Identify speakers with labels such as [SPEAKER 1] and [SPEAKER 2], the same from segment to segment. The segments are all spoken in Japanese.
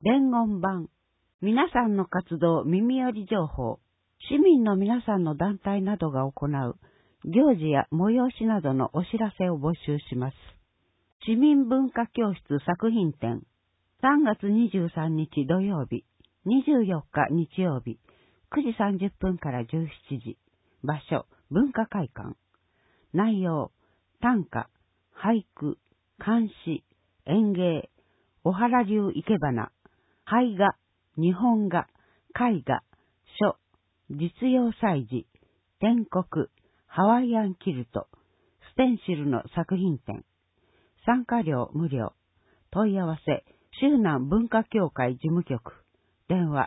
[SPEAKER 1] 伝言版、皆さんの活動耳寄り情報、市民の皆さんの団体などが行う行事や催しなどのお知らせを募集します。市民文化教室作品展、3月23日土曜日、24日日曜日、9時30分から17時、場所、文化会館。内容、短歌、俳句、漢詩、演芸、小原流生け花、俳画、日本画、絵画、書、実用祭事、篆刻、ハワイアンキルト、ステンシルの作品展。参加料無料。問い合わせ、周南文化協会事務局。電話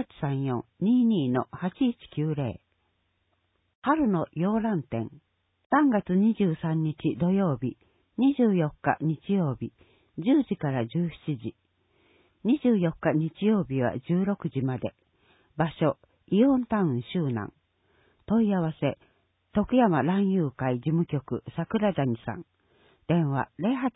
[SPEAKER 1] 0834-22-8190。春の洋蘭展。3月23日土曜日、24日日曜日、10時から17時。24日日曜日は16時まで。場所、イオンタウン周南。問い合わせ、徳山蘭友会事務局桜谷さん。電話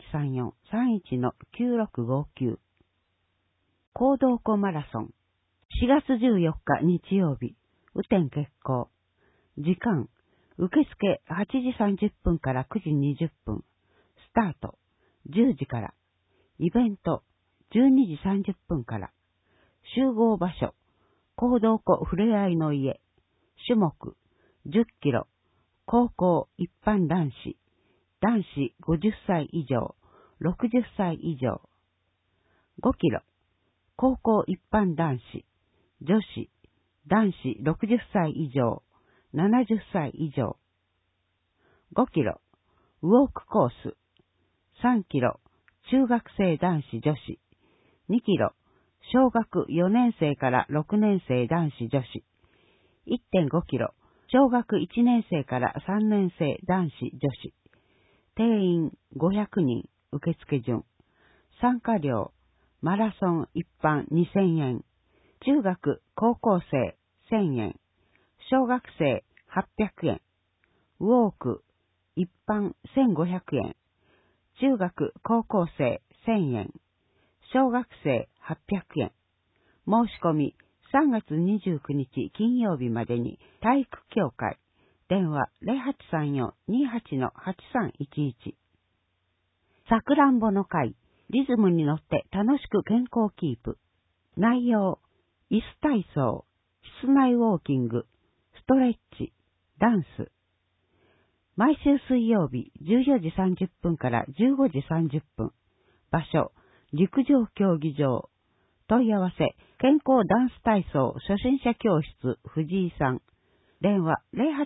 [SPEAKER 1] 0834-31-9659。行動湖マラソン。4月14日日曜日、雨天決行。時間、受付8時30分から9時20分。スタート、10時から。イベント、12時30分から。集合場所、行動湖ふれあいの家。種目、10キロ。高校一般男子。男子50歳以上、60歳以上。5キロ。高校一般男子。女子、男子60歳以上、70歳以上。5キロ。ウォークコース。3キロ。中学生男子女子。2キロ。小学4年生から6年生男子女子。1.5 キロ。小学1年生から3年生男子女子。定員500人。受付順。参加料。マラソン一般2000円。中学高校生1000円。小学生800円。ウォーク一般1500円。中学高校生1000円。小学生800円。申し込み3月29日金曜日までに体育協会。電話 0834-28-8311。さくらんぼの会。リズムに乗って楽しく健康キープ。内容、椅子体操、室内ウォーキング、ストレッチ、ダンス。毎週水曜日14時30分から15時30分。場所、陸上競技場。問い合わせ、健康ダンス体操初心者教室藤井さん。電話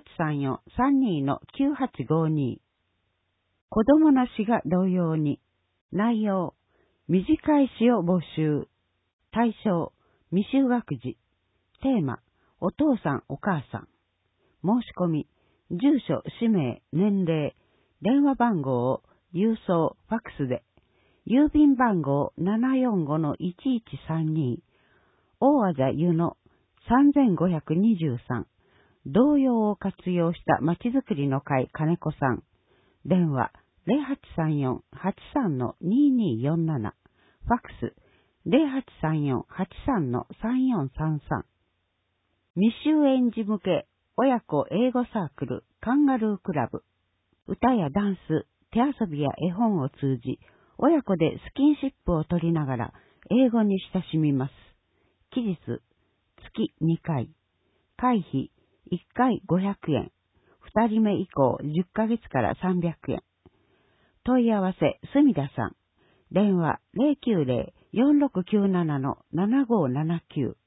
[SPEAKER 1] 0834-32-9852。子供の詩が同様に。内容、短い詩を募集。対象、未就学児。テーマ、お父さんお母さん。申し込み、住所、氏名、年齢、電話番号を郵送、ファックスで。郵便番号 745-1132。大和田湯の3523。童謡を活用したまちづくりの会金子さん。電話0834-83-2247。ファックス0834-83-3433。未就園児向け親子英語サークルカンガルークラブ。歌やダンス、手遊びや絵本を通じ、親子でスキンシップを取りながら英語に親しみます。期日、月2回。会費、1回500円。2人目以降10ヶ月から300円。問い合わせ、住田さん。電話 090-4697-7579。